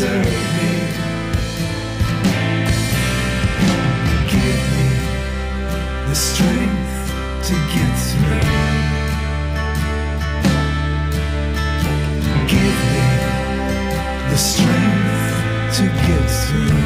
serve me. Give me the strength to get through. Give me the strength to get through.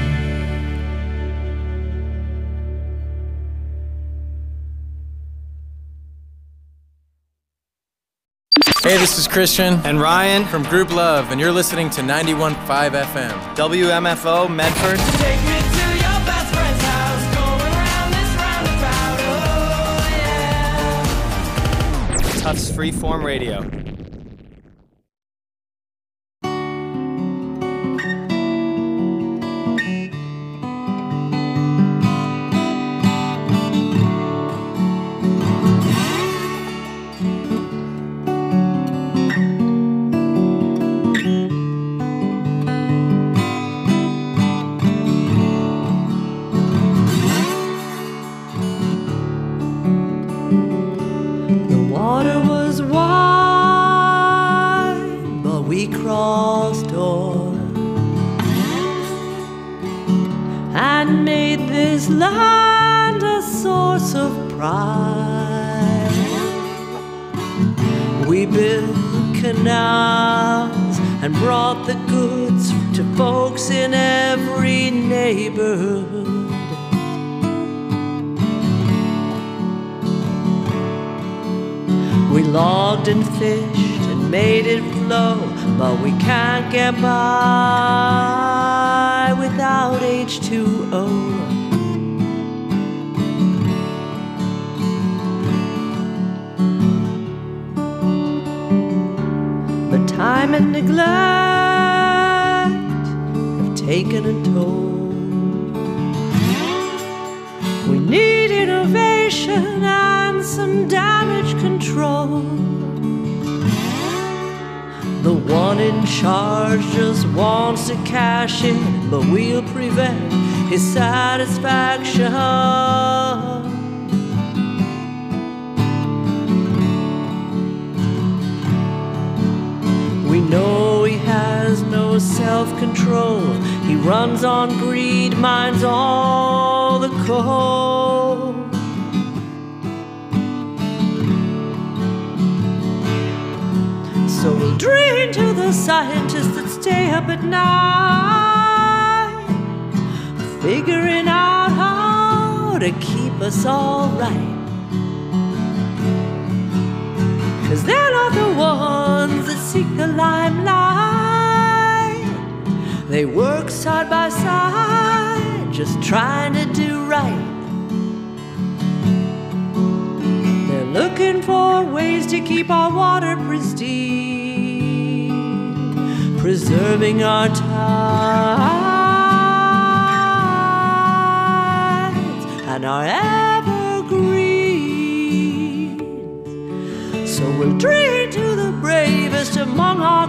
Hey, this is Christian and Ryan from Group Love, and you're listening to 91.5 FM. WMFO Medford. Take me to your best friend's house, going round this roundabout, oh yeah. Tufts Freeform Radio. Land a source of pride. We built canals and brought the goods to folks in every neighborhood. We logged and fished and made it flow, but we can't get by without H2O. Time and neglect have taken a toll. We need innovation and some damage control. The one in charge just wants to cash in, but we'll prevent his satisfaction. We know he has no self-control. He runs on greed, mines all the coal. So we'll drain to the scientists that stay up at night, figuring out how to keep us all right. 'Cause they're not the ones that seek the limelight. They work side by side, just trying to do right. They're looking for ways to keep our water pristine, preserving our tides and our evergreens. So we'll drain to the bravest among our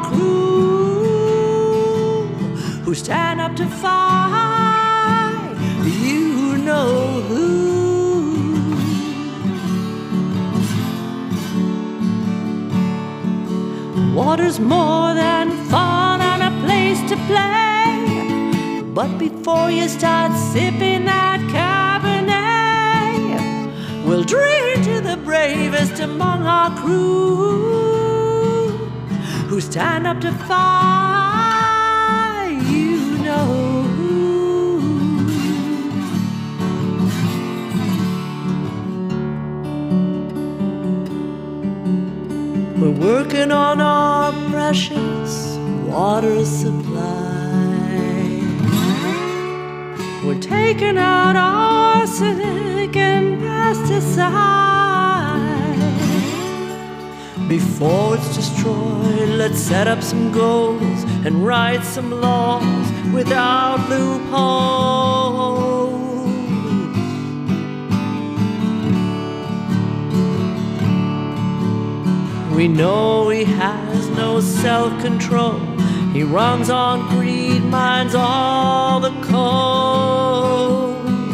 crew, who stand up to fight, you know who. Water's more than fun and a place to play, but before you start sipping that Cabernet, we'll drain to the bravest among our crew, who stand up to fight, you know who. We're working on our precious water supply. We're taking out arsenic and pesticides. Before it's destroyed, let's set up some goals and write some laws without loopholes. We know he has no self-control. He runs on greed, mines all the coal.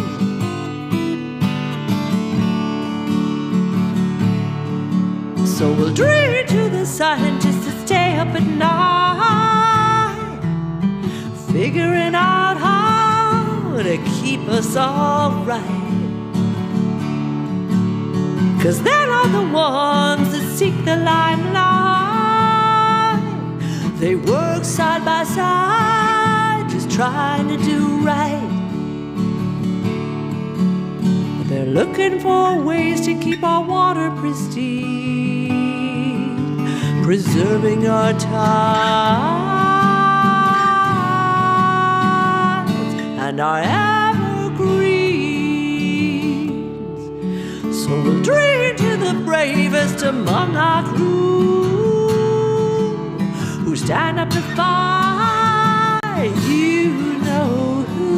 So we'll drain to the scientists that stay up at night, figuring out how to keep us all right. 'Cause they're not the ones that seek the limelight. They work side by side, just trying to do right. But they're looking for ways to keep our water pristine, preserving our tides and our evergreens. So we'll dream to the bravest among our crew, who stand up to fight, you know who.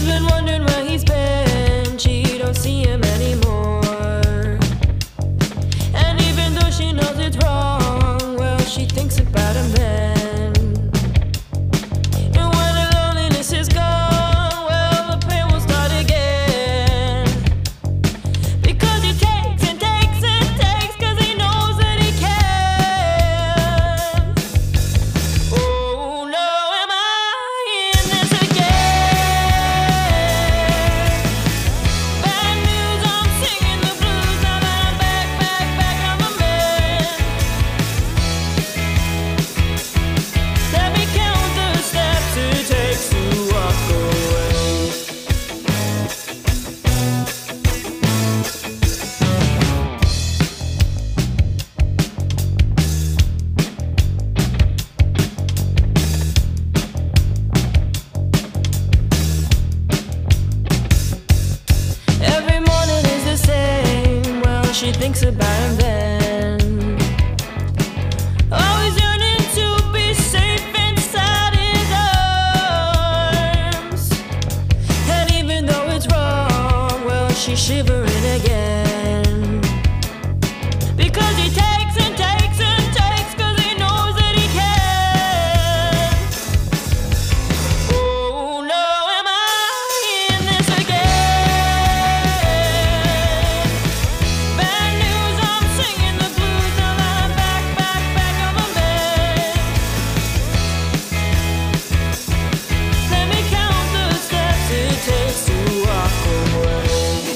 been wondering where he's been. She don't see him anymore. And even though she knows it's wrong, well, she thinks about him then. And when the loneliness is gone, well, the pain will start again. Because he takes and takes and takes, 'cause he knows that he can. Oh no, am I in this again? Bad news, I'm singing the blues. Now that I'm back, back on the mend. Let me count the steps it takes to walk away. Every morning is the same. Well, she thinks about him then. Always yearning to be safe inside his arms. And even though it's wrong, well, she's shivering again. Because he takes and takes and takes, 'cause he knows that he can. Oh no, am I in this again? Bad news, I'm singing the blues. Now that I'm back on the mend. Let me count the steps it takes to walk away.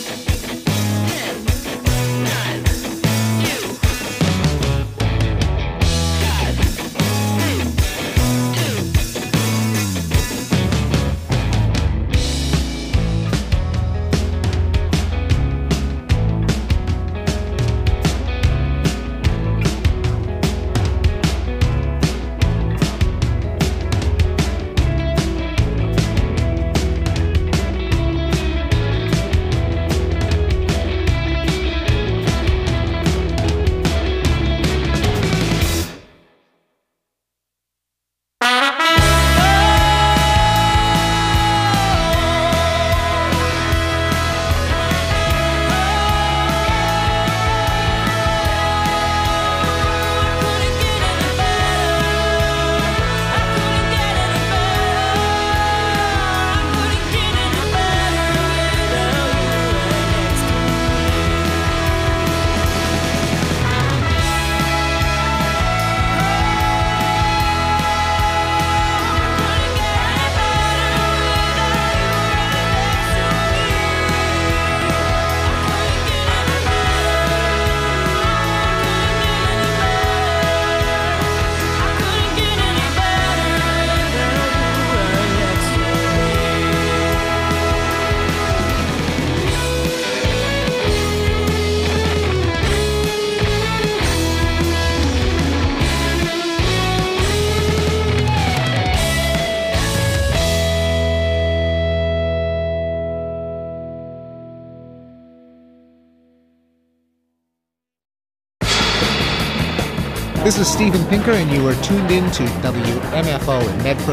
This is Stephen Pinker, and you are tuned in to WMFO in Medford,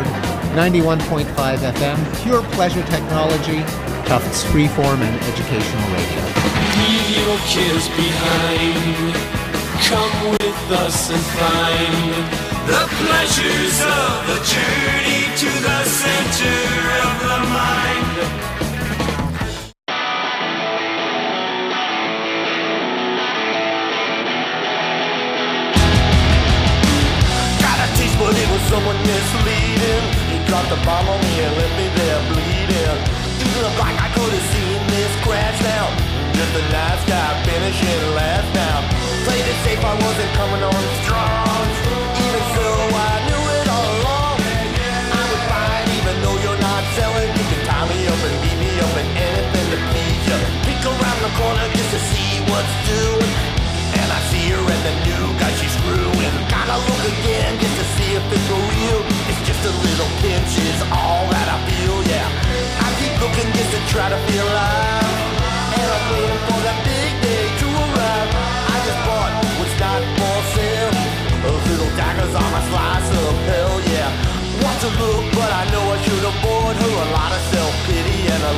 91.5 FM, pure pleasure technology, Tufts freeform and educational radio. Leave your cares behind. Come with us and find the pleasures of the journey to the center of the mind. But it was someone misleading. He dropped the bomb on me and left me there bleeding. It looked like I could have seen this crash now. Just a nice guy finishing last now. Played it safe, I wasn't coming on strong. Even so, I knew it all along. I was fine even though you're not selling. You can tie me up and beat me up and anything to please you. Peek around the corner just to see what's doing. And I see her and the new guy she's screwing. Gotta look again just to see if it's for real. It's just a little pinch is all that I feel, yeah. I keep looking just to try to feel alive. And I'm waiting for that big day to arrive. I just bought what's not for sale. Those little daggers on my slice of hell, yeah. Want to look, but I know I should avoid her. A lot of self-pity and a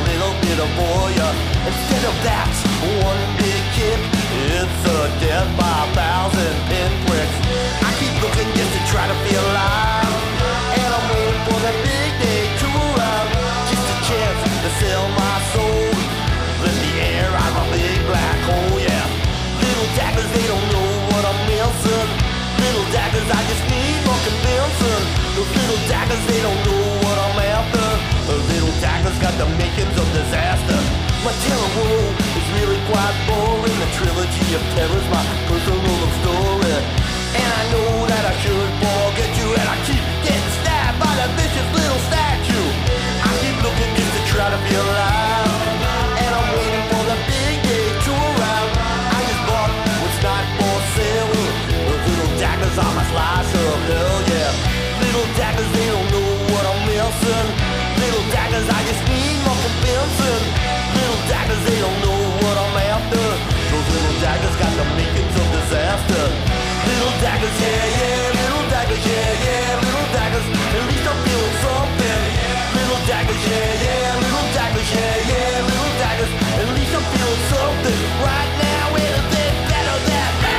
terror's my personal love story. And I know that I should forget you, and I keep getting stabbed by that vicious little statue. I keep looking just to try to be alive, and I'm waiting for the big day to arrive. I just bought what's not for sale, those little daggers on my slice of hell, yeah. Little daggers, they don't know what I'm missing. Little daggers, I just need more convincing. Little daggers, they don't know what I'm after. Those little daggers got the makings of disaster. Little daggers, yeah, yeah. Little daggers, yeah, yeah. Little daggers, at least I'm feeling something. Little daggers, yeah, yeah. Little daggers, yeah, yeah. Little daggers, at least I'm feeling something. Right now, anything better than that.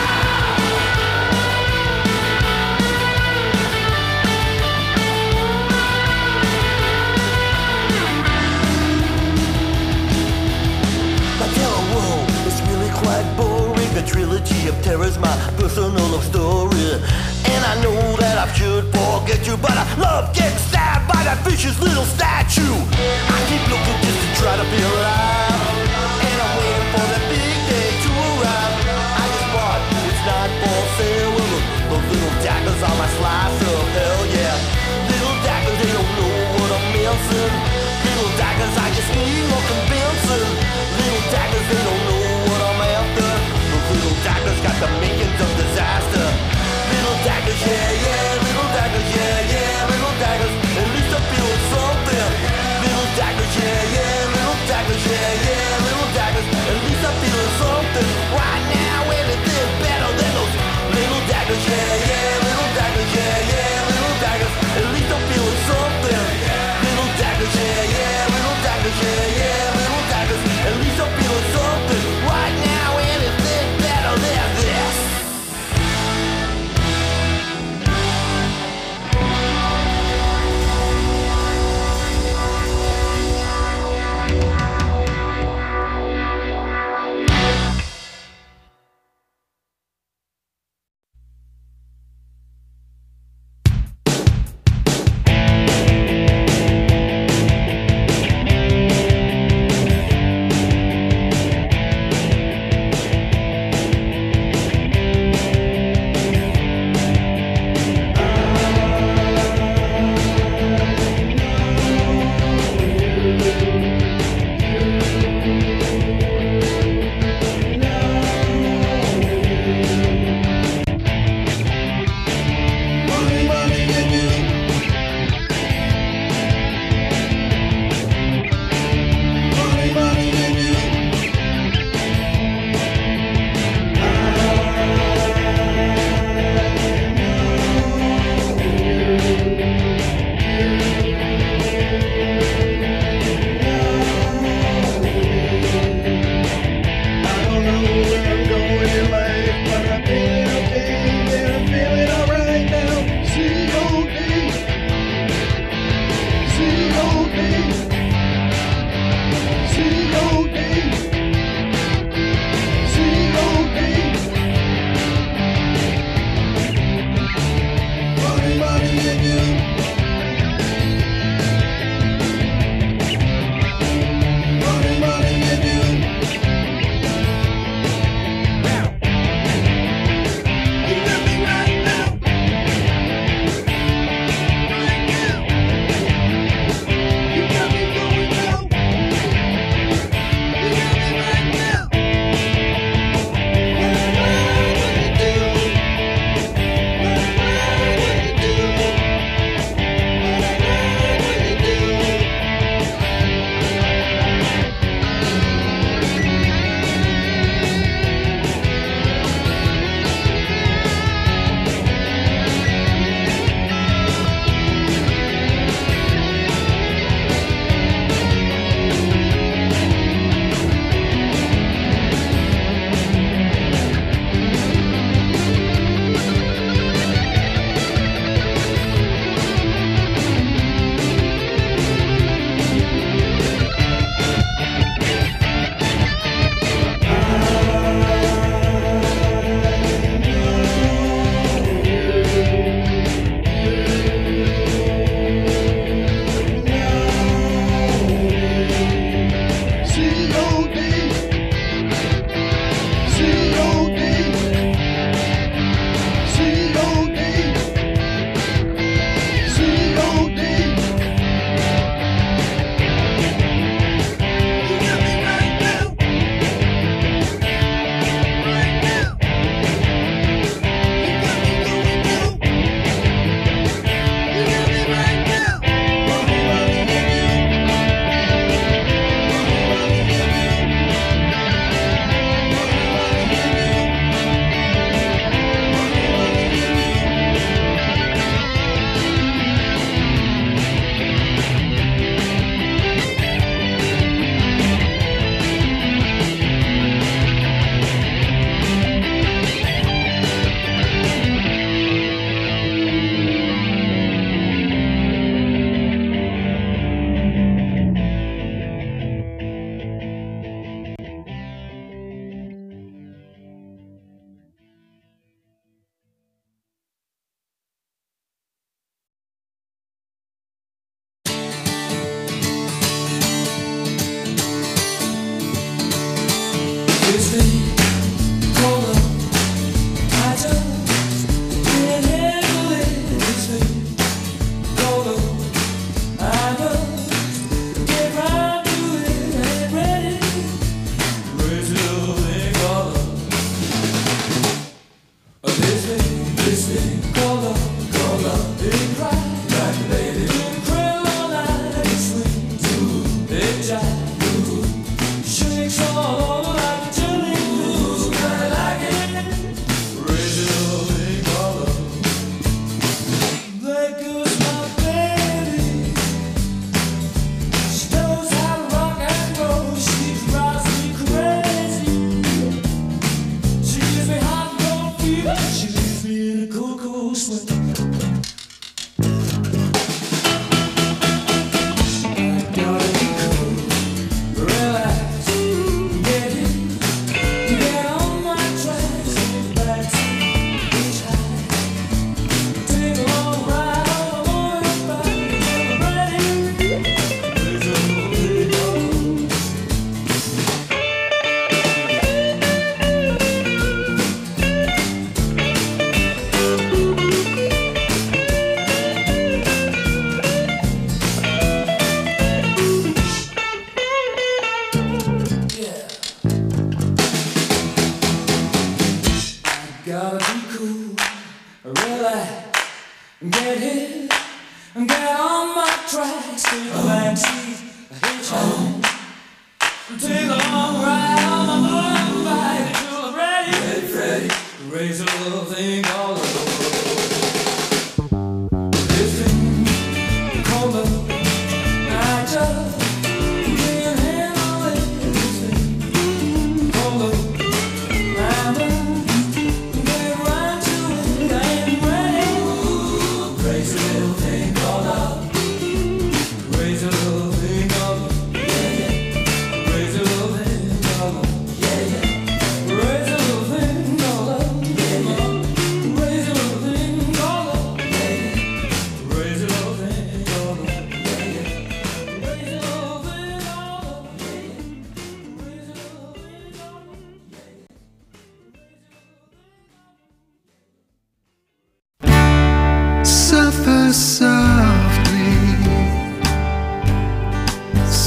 Quite boring. The trilogy of terror's my personal love story. And I know that I should forget you, but I love getting stabbed by that vicious little statue. I keep looking just to try to be alive, and I'm waiting for the big day to arrive. I just bought it's not for sale. Those little daggers on my slice of hell, yeah. Little daggers, they don't know what I'm missing. Little daggers, I just need more convincing. Little daggers, they don't know what I'm after. Those little daggers got the makings of disaster. Little daggers, yeah, yeah. Little daggers, yeah, yeah. Little daggers, at least I'm feeling something. Little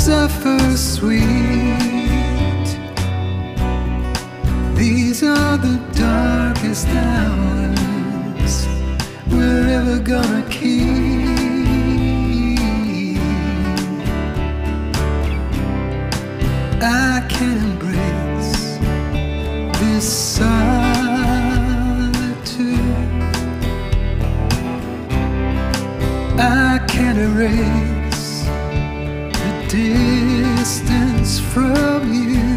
suffer sweet. These are the darkest hours we're ever gonna keep. I can't embrace this solitude. I can't erase the distance from you.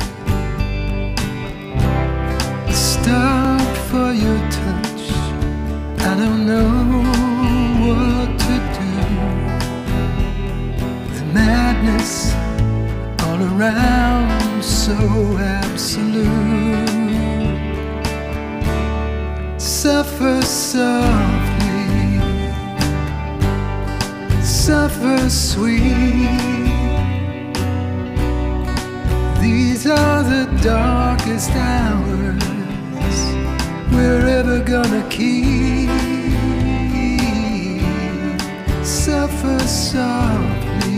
Stop for your touch. I don't know what to do. The madness all around, so absolute. Suffer softly, suffer sweet. These are the darkest hours we're ever gonna keep. Suffer softly.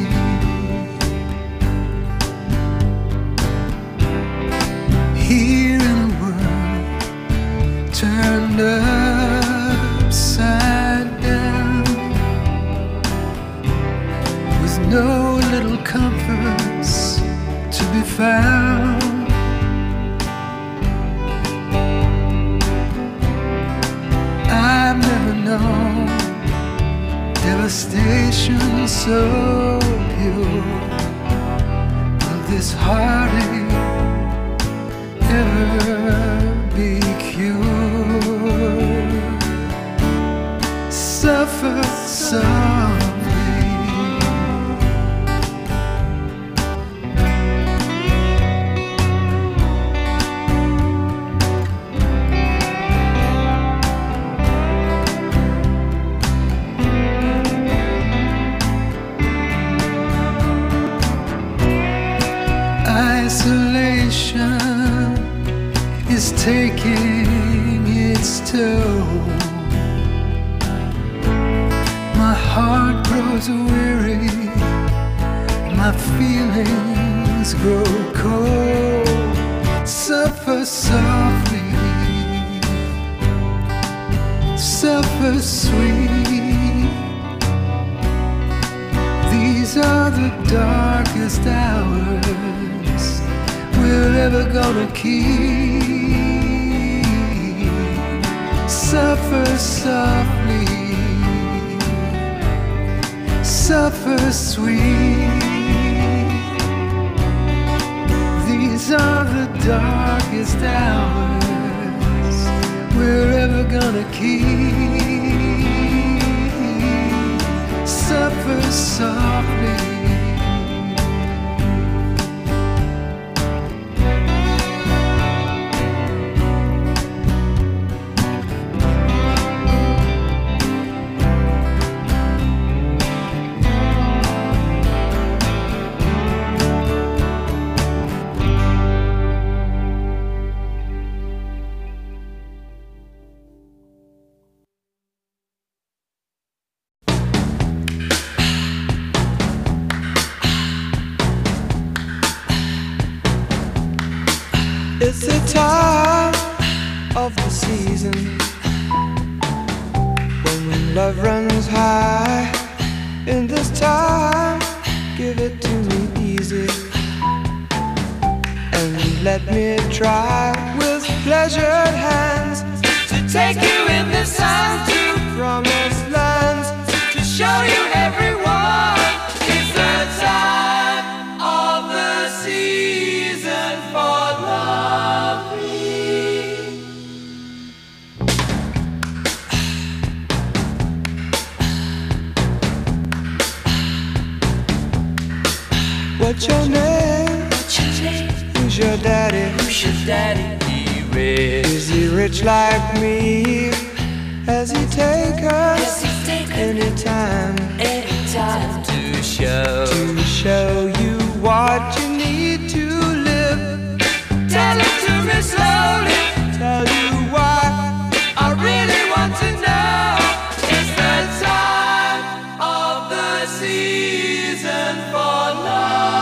Here in a world turned upside down, with no little comforts to be found. I've never known devastation so pure. Will this heartache ever be cured? Suffer softly. Isolation is taking its toll. My heart grows weary, my feelings grow cold. Suffer softly, suffer sweet. These are the darkest hours we're ever gonna keep. Suffer softly, suffer sweet. These are the darkest hours we're ever gonna keep. Suffer softly. It's the time of the season when love runs high. In this time, give it to me easy and let me try with pleasured hands to take you in the sun to promised lands, to show you everyone. It's the time of the season for love. What's your name? Who's your daddy? Is he rich like me? Has he take us anytime to show you what you need to live? Tell it to me slowly. Tell you why I really want to know. It's the time of the season for love.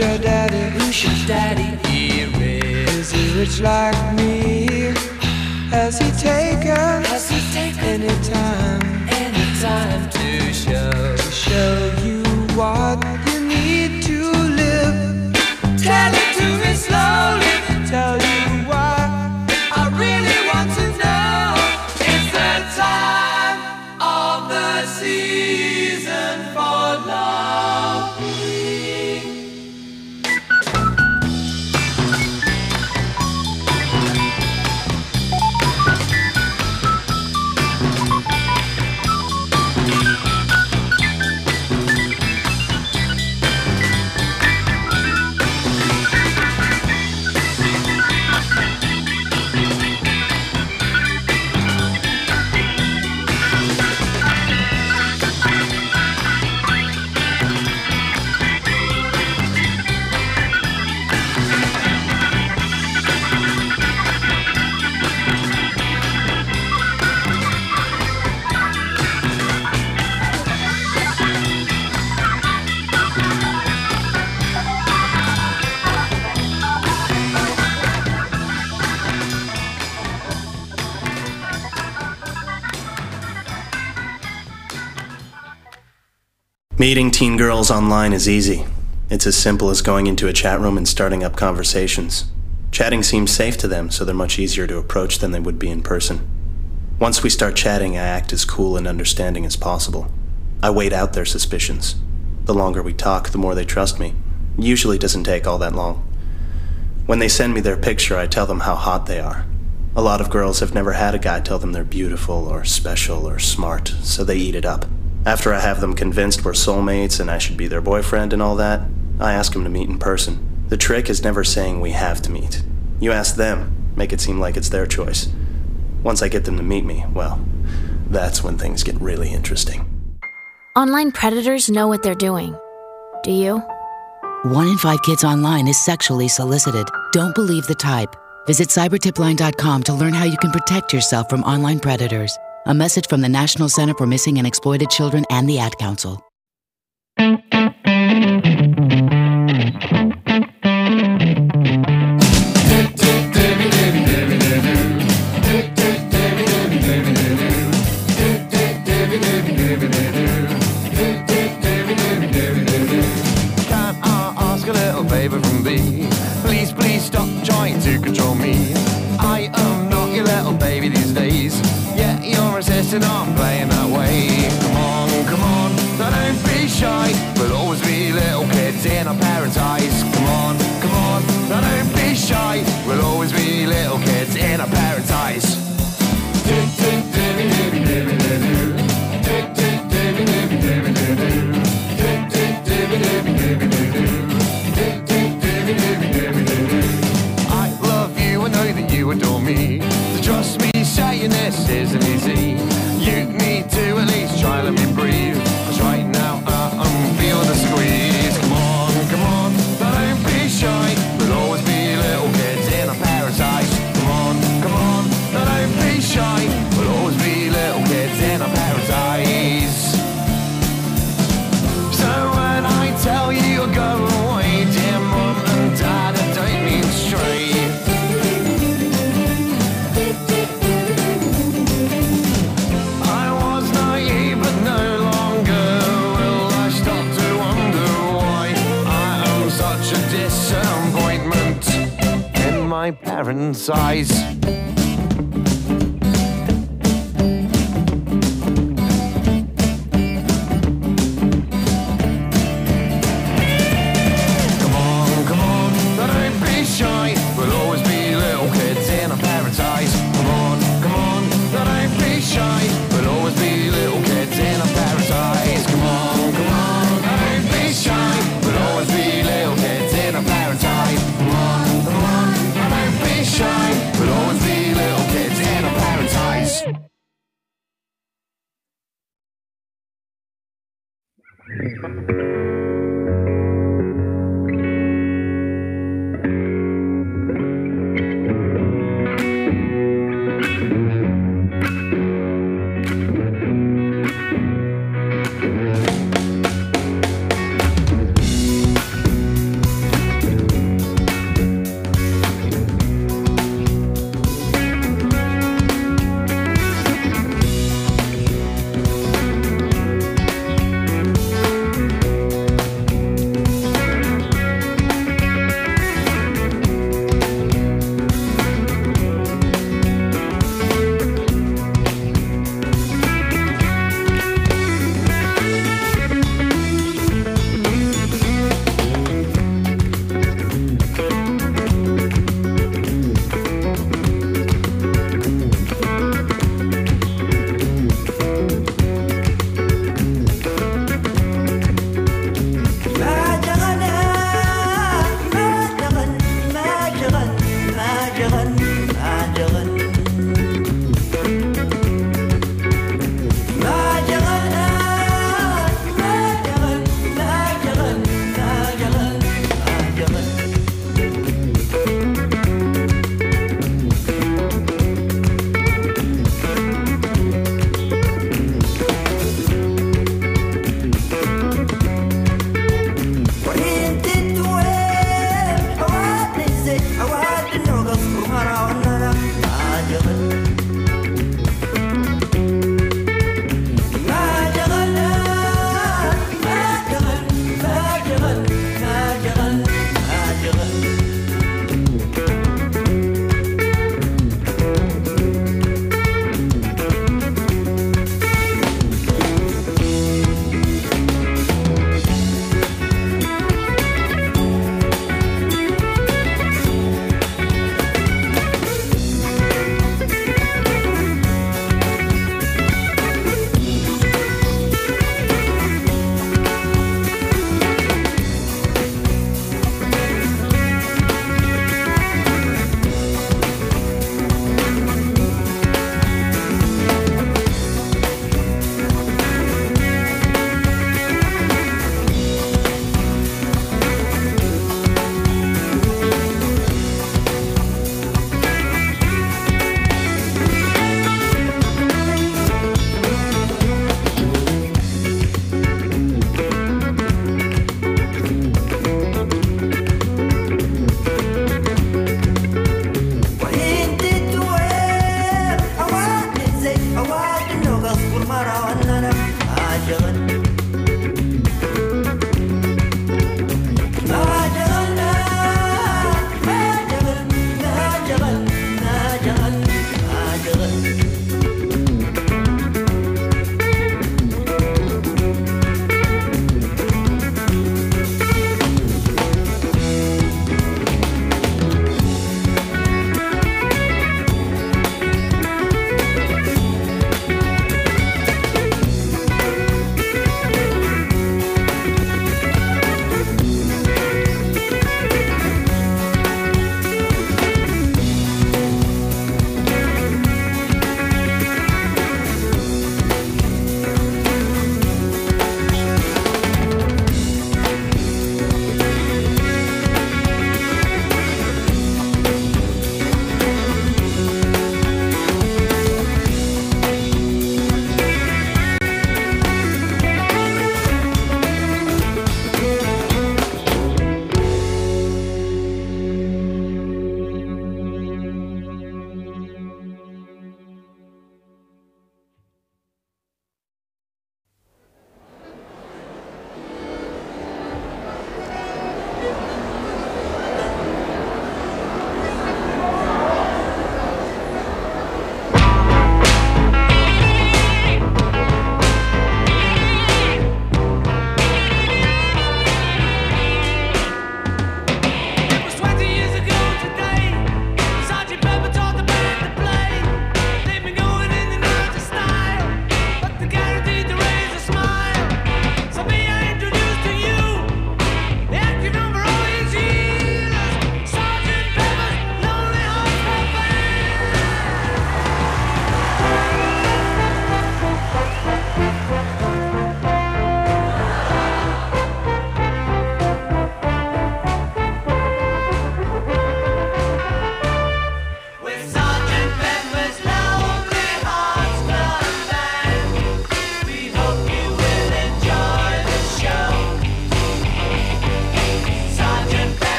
your daddy? Who's your daddy? He is he rich like me? Has he taken any time to show you what you need to live? Tell it to me slowly, tell you why I really want to know. It's the time of the season for love. Meeting teen girls online is easy. It's as simple as going into a chat room and starting up conversations. Chatting seems safe to them, so they're much easier to approach than they would be in person. Once we start chatting, I act as cool and understanding as possible. I wait out their suspicions. The longer we talk, the more they trust me. It usually doesn't take all that long. When they send me their picture, I tell them how hot they are. A lot of girls have never had a guy tell them they're beautiful or special or smart, so they eat it up. After I have them convinced we're soulmates and I should be their boyfriend and all that, I ask them to meet in person. The trick is never saying we have to meet. You ask them, make it seem like it's their choice. Once I get them to meet me, well, that's when things get really interesting. Online predators know what they're doing. Do you? 1 in 5 kids online is sexually solicited. Don't believe the type. Visit cybertipline.com to learn how you can protect yourself from online predators. A message from the National Center for Missing and Exploited Children and the Ad Council. Can I ask a little favor from thee? Please, please stop trying to control me. I am not your little baby these days. Yeah, you're insisting on playing that way. Come on, don't be shy. We'll always be little kids in our parents' eyes. Come on, don't be shy. We'll always be little kids in our parents' eyes. I love you, I know that you adore me. So trust me, saying this isn't easy. You need to at least try to let me breathe. 'Cause right now I'm feeling the squeeze. Come on, don't be shy. We'll always be little kids in our parents' eyes. Come on, don't be shy. We'll always be little kids in our parents' eyes. So when I tell you you'll go away, dear mum and dad, I don't mean straight. I was naive but no longer will I stop to wonder why I am such a disappointment in my parents' eyes. Come on, don't be shy. We'll always be little kids in our parents' eyes. Come on, don't be shy. We'll always be little kids in our parents' eyes. Come on, don't be shy. We'll always be little kids in our parents' eyes. Come on, don't be shy. We'll always be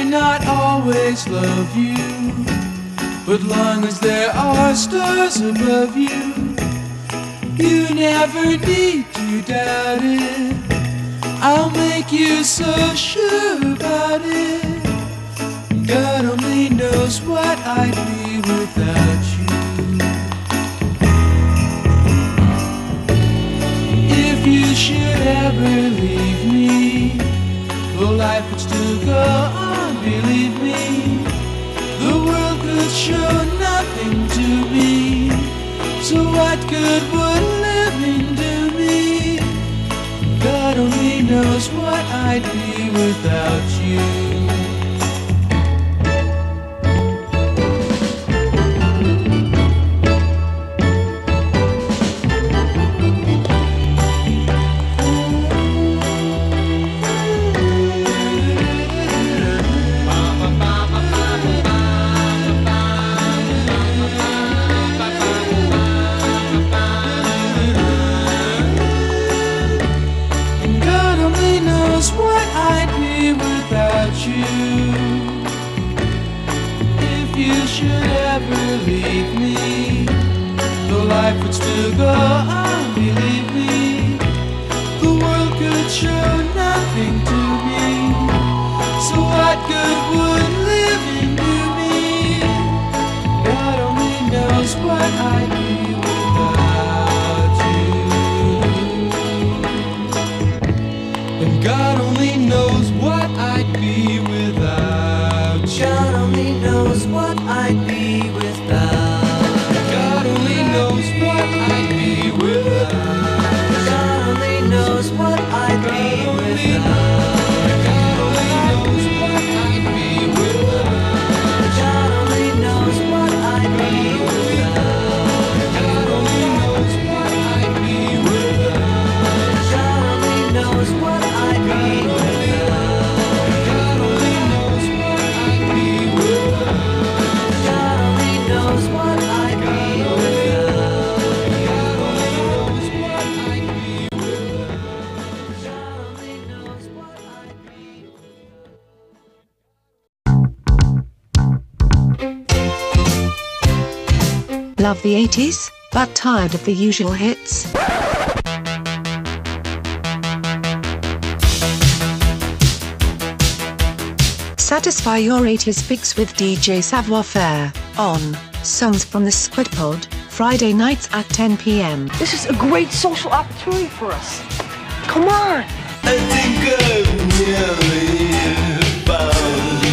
may not always love you, but long as there are stars above you, you never need to doubt it. I'll make you so sure about it. God only knows what I'd be without you. If you should ever leave me, well, life would still go on, believe me. The world could show nothing to me, so what good would living do me? God only knows what I'd be without you. Leave me, the life would still go on, believe me. The world could show nothing to me, so what good would living do me? God only knows what I'd be without you. And God only knows what I'd be without you. God only knows what I'd be without. God only knows what I'd be without. God only knows what I'd be without. God only knows what I'd be without. God only knows what I'd be without. God only knows what I'd be without. God only knows what I'd be without. God only knows what I'd be without. God only knows what I'd be Love the 80s, but tired of the usual hits? Satisfy your 80s fix with DJ Savoir Faire on Songs from the Squid Pod, Friday nights at 10 p.m. This is a great social opportunity for us. Come on! I think I've nearly found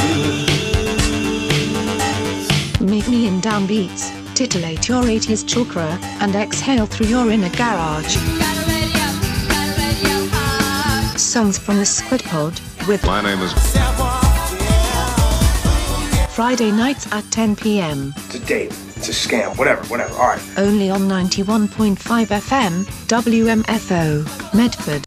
you. Meet me in downbeats, titillate your 80s chakra, and exhale through your inner garage. Songs from the Squid Pod with my name is Friday nights at 10 p.m. It's a date. It's a scam. Whatever. All right. Only on 91.5 FM, WMFO, Medford.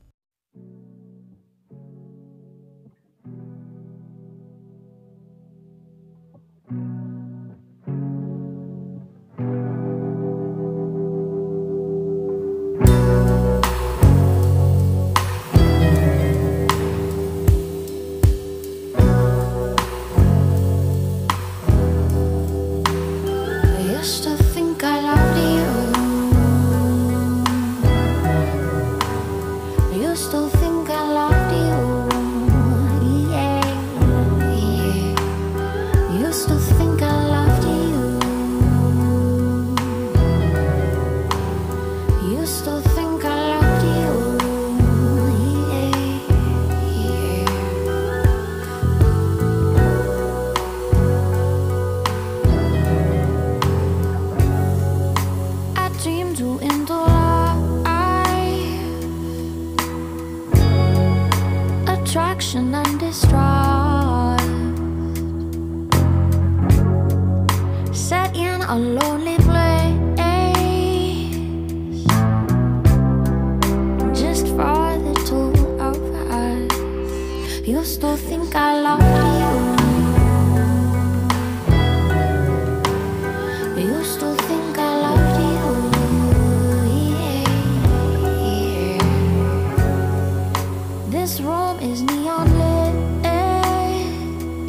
This room is neon lit.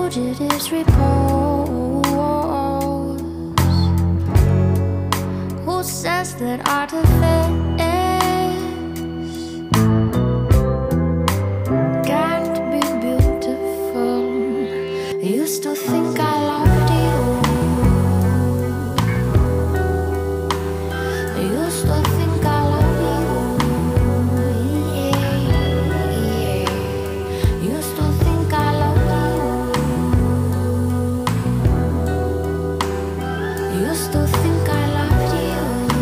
fugitives repose. Who says that artifacts can't be beautiful? You still think I loved you. You still think I love you. Yeah. You still think I love you. You still think I loved you.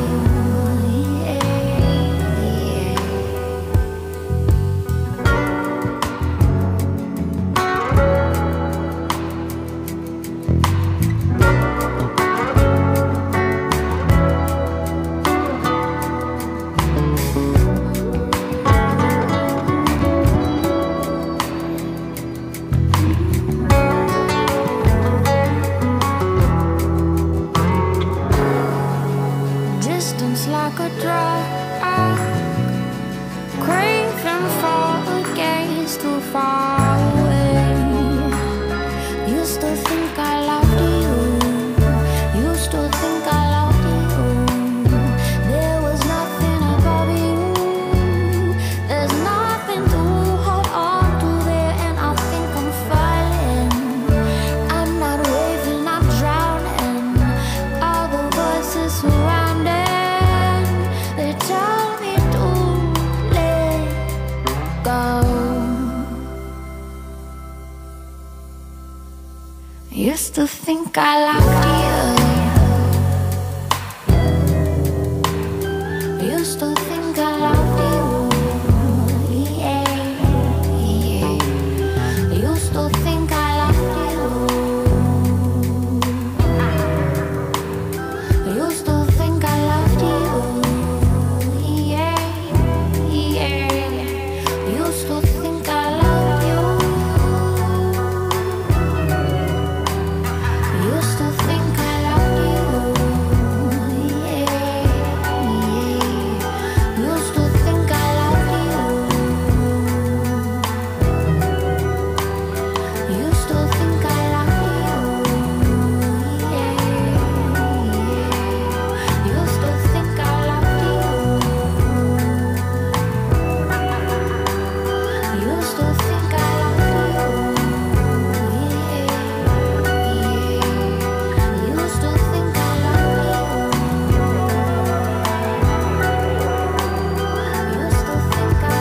Distance like a drug, craving for a gaze too far away. You still think I loved you. You still think I loved you. There was nothing above you. There's nothing to hold on to there, and I think I'm falling. I'm not waving, I'm drowning. All the voices surrounding, they tell me to let go. Used to think I loved you. Used to think I loved you. Yeah. Used to think I loved you. Used to think I loved you. Yeah. Used to think I loved you. Used to think I loved you. Yeah. Used to think I loved you. Used to think I loved you. Yeah. Used to think I loved you. Used to think I loved you. Used to think I loved you. Used to think I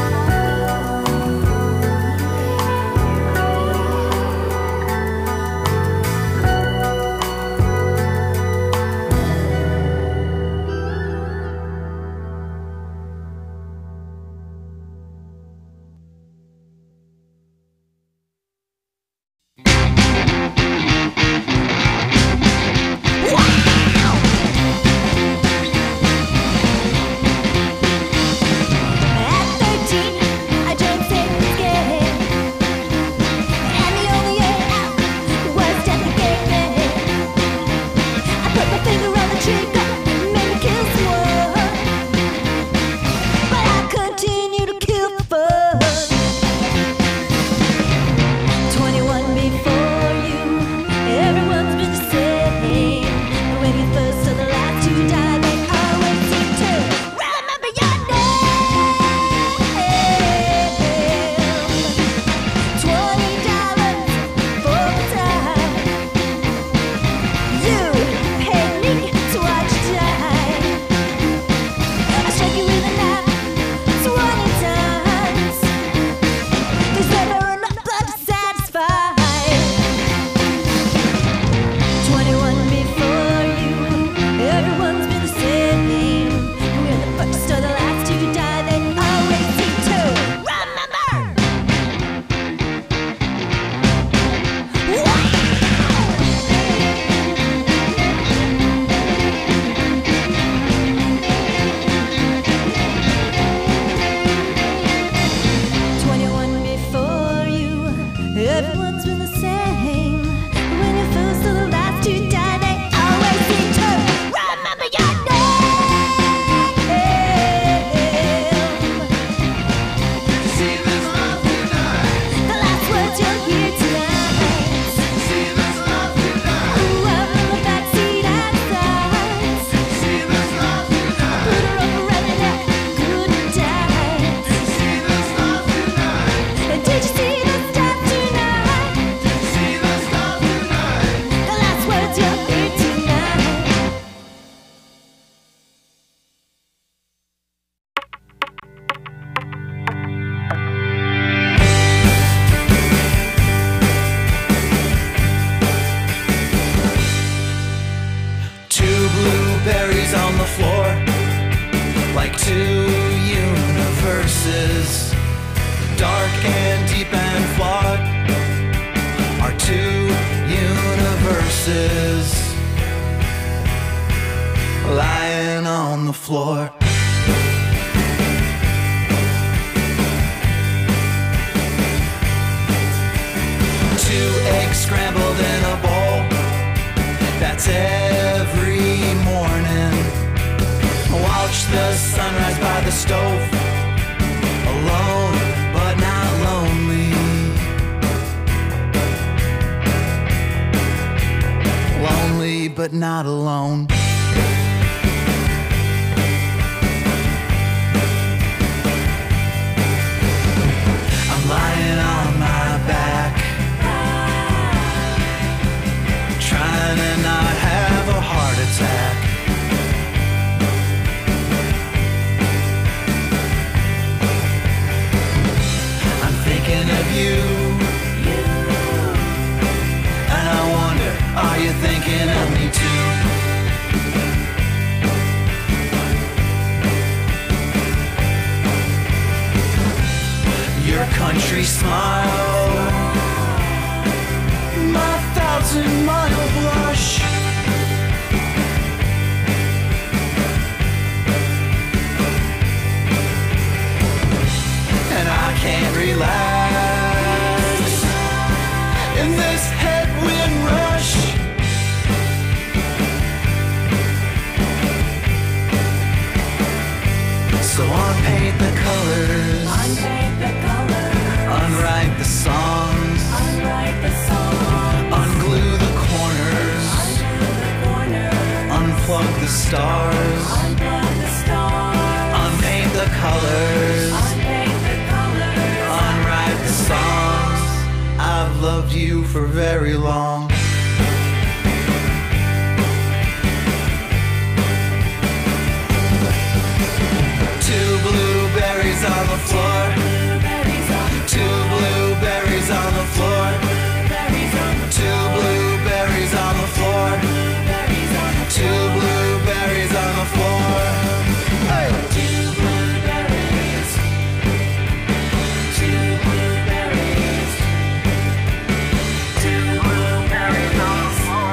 and deep and flawed are two universes lying on the floor. Two eggs scrambled in a bowl, that's every morning. Watch the sunrise by the stove, alone but not lonely. Lonely but not alone. I'm lying on my back, trying to not have a heart attack. I'm thinking of you, and I wonder, are you thinking of me too? Your country smile, my 1,000-mile blush. And I can't relax in this headwind rush. So unpaint the colors, unwrite the songs, unglue the corners, unplug the stars, unpaint the colors, unwrite the songs. I've loved you for very long. Two blueberries on the floor, two blueberries on the floor, two blueberries on the floor, two blueberries on the floor. Hey! Two blueberries, two blueberries, two blueberries on the floor.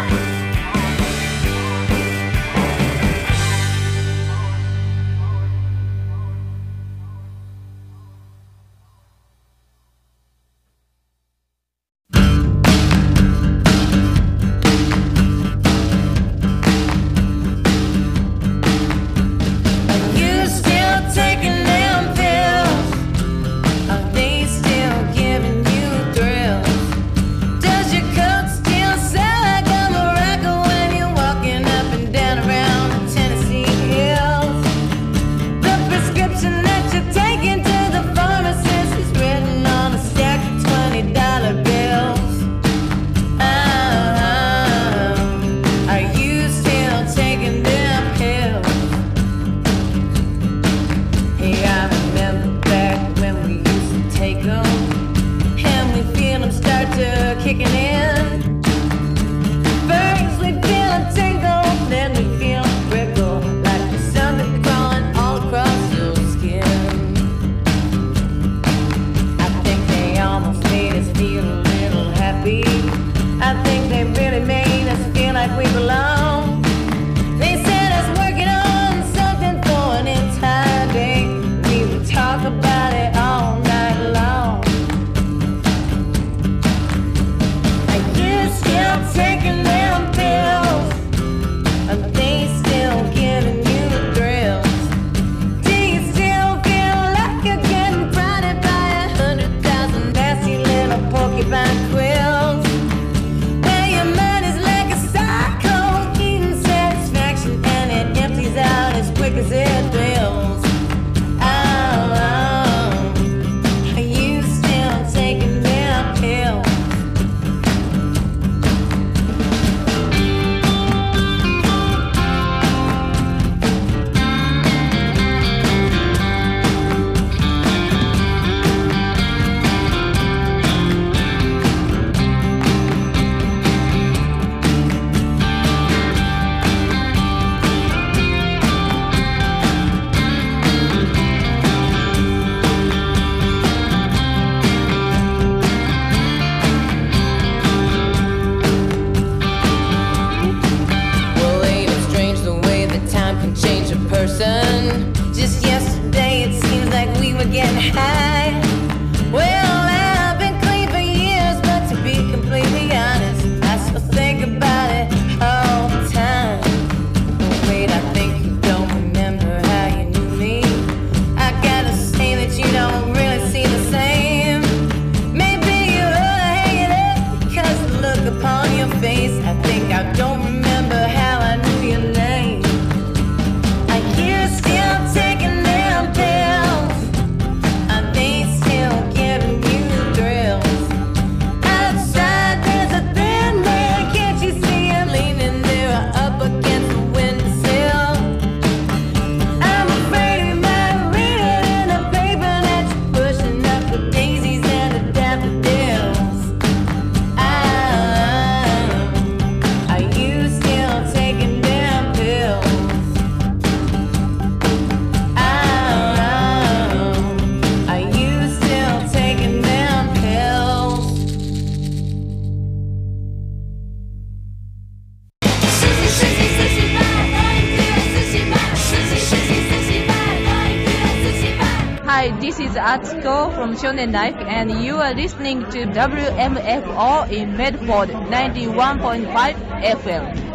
Atsuko from Shonen Life, and you are listening to WMFO in Medford 91.5 FM.